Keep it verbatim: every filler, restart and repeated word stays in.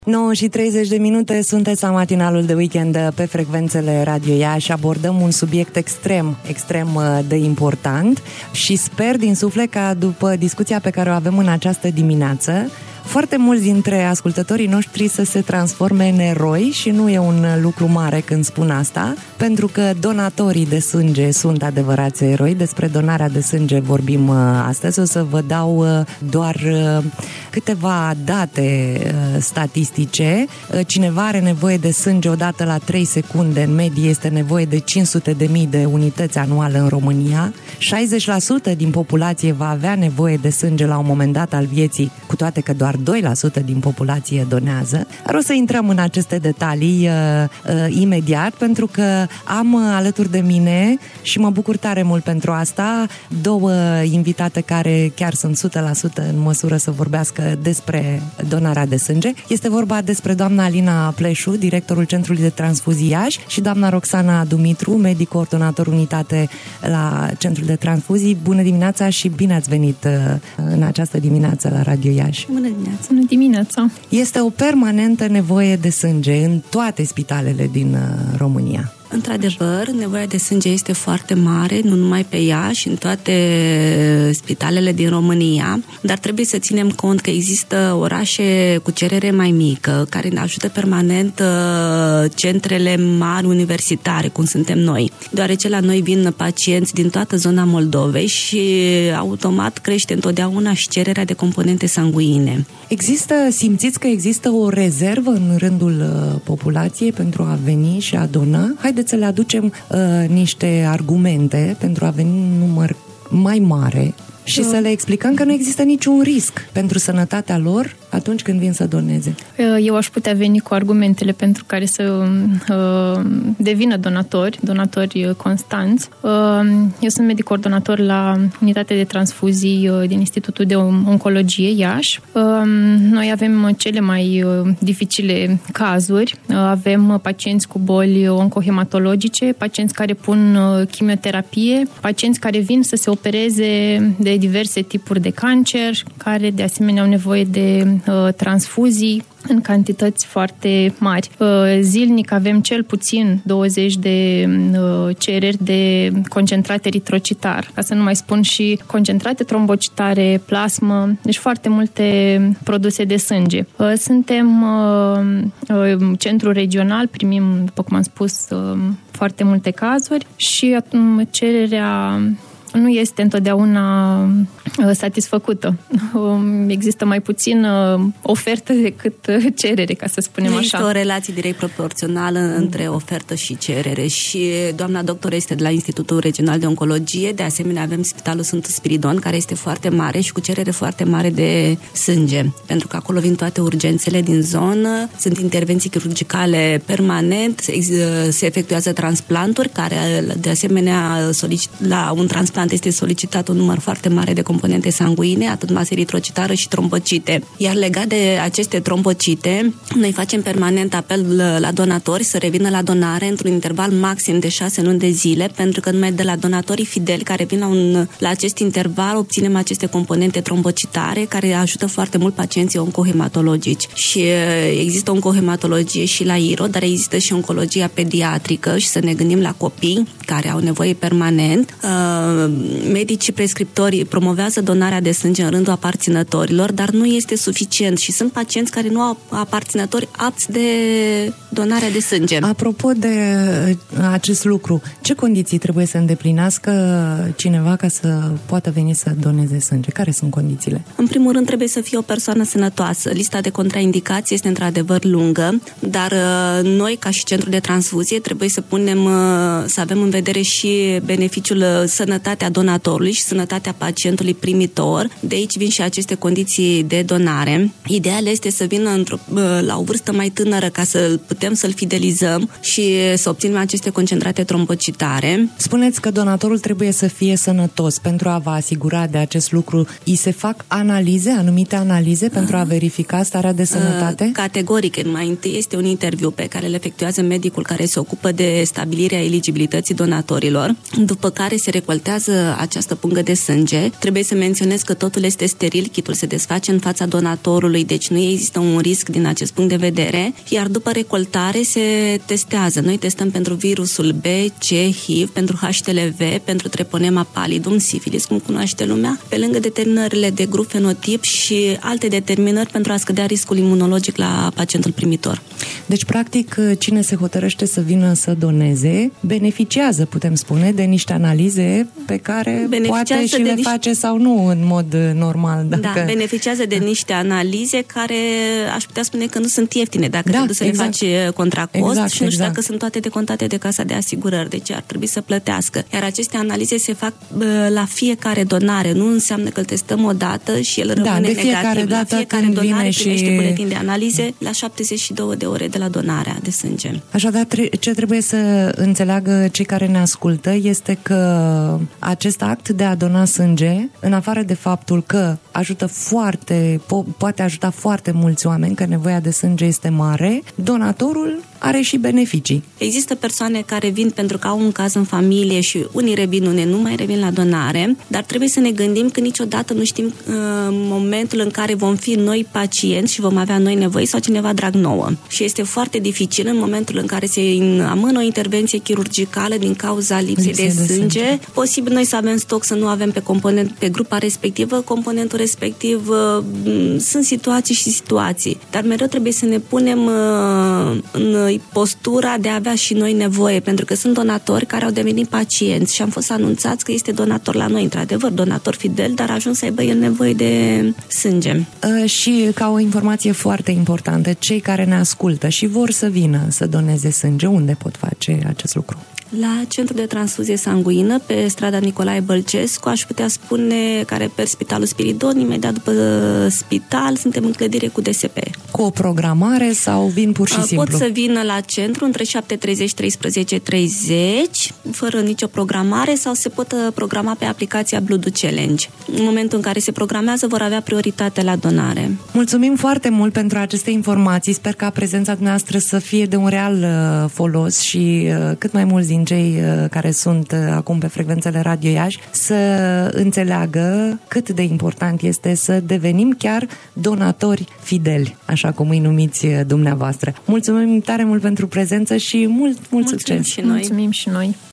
nouă și treizeci de minute, sunteți la matinalul de weekend pe frecvențele Radio Iași. Abordăm un subiect extrem, extrem de important și sper din suflet ca după discuția pe care o avem în această dimineață, foarte mulți dintre ascultătorii noștri să se transforme în eroi și nu e un lucru mare când spun asta, pentru că donatorii de sânge sunt adevărați eroi. Despre donarea de sânge vorbim astăzi. O să vă dau doar câteva date statistice. Cineva are nevoie de sânge odată la trei secunde, în medie este nevoie de cinci sute de mii de unități anuale în România. șaizeci la sută din populație va avea nevoie de sânge la un moment dat al vieții, cu toate că doar doi la sută din populație donează. Dar o să intrăm în aceste detalii uh, uh, imediat, pentru că am uh, alături de mine, și mă bucur tare mult pentru asta, două invitate care chiar sunt o sută la sută în măsură să vorbească despre donarea de sânge. Este vorba despre doamna Alina Pleșu, directorul Centrului de Transfuzii Iași, și doamna Roxana Dumitru, medic coordonator unitate la Centrul de Transfuzii. Bună dimineața și bine ați venit uh, în această dimineață la Radio Iași. Bună dimineața! Bună dimineața! Este o permanentă nevoie de sânge în toate spitalele din uh, România. Într-adevăr, nevoia de sânge este foarte mare, nu numai pe Iași, în toate spitalele din România, dar trebuie să ținem cont că există orașe cu cerere mai mică, care ne ajută permanent centrele mari universitare, cum suntem noi, deoarece la noi vin pacienți din toată zona Moldovei și automat crește întotdeauna și cererea de componente sanguine. Există, simțiți că există o rezervă în rândul populației pentru a veni și a dona? Haideți să le aducem uh, niște argumente pentru a veni un număr mai mare și să le explicăm că nu există niciun risc pentru sănătatea lor atunci când vin să doneze. Eu aș putea veni cu argumentele pentru care să uh, devină donatori, donatori constanți. Uh, eu sunt medic coordonator la Unitatea de Transfuzii uh, din Institutul de Oncologie Iași. Uh, noi avem cele mai uh, dificile cazuri. Uh, avem pacienți cu boli oncohematologice, pacienți care pun uh, chimioterapie, pacienți care vin să se opereze de diverse tipuri de cancer, care de asemenea au nevoie de uh, transfuzii în cantități foarte mari. Uh, zilnic avem cel puțin douăzeci de uh, cereri de concentrat eritrocitar, ca să nu mai spun și concentrate trombocitare, plasmă, deci foarte multe produse de sânge. Uh, suntem uh, uh, centru regional, primim, după cum am spus, uh, foarte multe cazuri și uh, cererea nu este întotdeauna satisfăcută. Există mai puțin ofertă decât cerere, ca să spunem așa. Există o relație direct proporțională între ofertă și cerere și doamna doctor este de la Institutul Regional de Oncologie, de asemenea avem Spitalul Sfântul Spiridon, care este foarte mare și cu cerere foarte mare de sânge, pentru că acolo vin toate urgențele din zonă, sunt intervenții chirurgicale permanent, se efectuează transplanturi, care de asemenea la un transplant este solicitat un număr foarte mare de componente sanguine, atât masă eritrocitară și trombocite. Iar legat de aceste trombocite, noi facem permanent apel la donatori să revină la donare într-un interval maxim de șase luni de zile, pentru că numai de la donatorii fideli care vin la, un, la acest interval obținem aceste componente trombocitare care ajută foarte mult pacienții oncohematologici. Și există oncohematologie și la I R O, dar există și oncologia pediatrică și să ne gândim la copii care au nevoie permanent. Medicii prescriptori promovează donarea de sânge în rândul aparținătorilor, dar nu este suficient și sunt pacienți care nu au aparținători apți de donarea de sânge. Apropo de acest lucru, ce condiții trebuie să îndeplinească cineva ca să poată veni să doneze sânge? Care sunt condițiile? În primul rând trebuie să fie o persoană sănătoasă. Lista de contraindicații este într-adevăr lungă, dar noi ca și centru de transfuzie trebuie să punem, să avem în vedere și beneficiul sănătatea donatorului și sănătatea pacientului primitor. De aici vin și aceste condiții de donare. Ideal este să vină într-o, la o vârstă mai tânără ca să putem să-l fidelizăm și să obținem aceste concentrate trombocitare. Spuneți că donatorul trebuie să fie sănătos. Pentru a vă asigura de acest lucru, îi se fac analize, anumite analize pentru a verifica starea de sănătate? Categoric. Mai întâi este un interviu pe care îl efectuează medicul care se ocupă de stabilirea eligibilității donatorilor, după care se recoltează această pungă de sânge. Trebuie să menționez că totul este steril, kitul se desface în fața donatorului, deci nu există un risc din acest punct de vedere, iar după recoltare se testează. Noi testăm pentru virusul B, C, H I V, pentru H T L V, pentru treponema pallidum, sifilis, cum cunoaște lumea, pe lângă determinările de grup fenotip și alte determinări pentru a scădea riscul imunologic la pacientul primitor. Deci, practic, cine se hotărăște să vină să doneze, beneficiază, putem spune, de niște analize pe care poate și le niște... face sau nu în mod normal. Dacă... Da, beneficiază de niște analize care aș putea spune că nu sunt ieftine, dacă da, trebuie să exact. le faci contra cost exact, și nu știu exact. dacă sunt toate decontate de Casa de Asigurări, deci ar trebui să plătească. Iar aceste analize se fac la fiecare donare, nu înseamnă că îl testăm o dată și el rămâne da, de fiecare negativ. Dată la fiecare donare primește și... buletin de analize la șaptezeci și două de ore de la donarea de sânge. Așadar, ce trebuie să înțeleagă cei care ne ascultă este că acest act de a dona sânge, în afară de faptul că ajută foarte, po- poate ajuta foarte mulți oameni, că nevoia de sânge este mare, donatorul are și beneficii. Există persoane care vin pentru că au un caz în familie și unii revin, unii nu mai revin la donare, dar trebuie să ne gândim că niciodată nu știm uh, momentul în care vom fi noi pacienți și vom avea noi nevoi sau cineva drag nouă. Și este foarte dificil în momentul în care se amână o intervenție chirurgicală din cauza lipsei Lipsie de, de sânge. sânge. Posibil noi să avem stoc, să nu avem pe component, pe grupa respectivă, componentul respectiv. Uh, sunt situații și situații, dar mereu trebuie să ne punem uh, în postura de a avea și noi nevoie, pentru că sunt donatori care au devenit pacienți și am fost anunțați că este donator la noi, într-adevăr, donator fidel, dar a ajuns să aibă el nevoie de sânge. Uh, și ca o informație foarte importantă, cei care ne ascultă și vor să vină să doneze sânge, unde pot face acest lucru? La Centrul de Transfuzie Sanguină, pe strada Nicolae Bălcescu, aș putea spune, care pe Spitalul Spiridon, imediat după spital, suntem în clădire cu D S P. Cu o programare sau vin pur și Pot simplu? Pot să vină la centru între șapte treizeci și treisprezece treizeci, fără nicio programare, sau se pot programa pe aplicația Blue Do Challenge. În momentul în care se programează, vor avea prioritate la donare. Mulțumim foarte mult pentru aceste informații. Sper ca prezența noastră să fie de un real folos și cât mai mulți din cei care sunt acum pe frecvențele Radio Iași să înțeleagă cât de important este să devenim chiar donatori fideli, așa cum îi numiți dumneavoastră. Mulțumim tare mult pentru prezență și mult, mult Mulțumim succes! Și noi. Mulțumim și noi!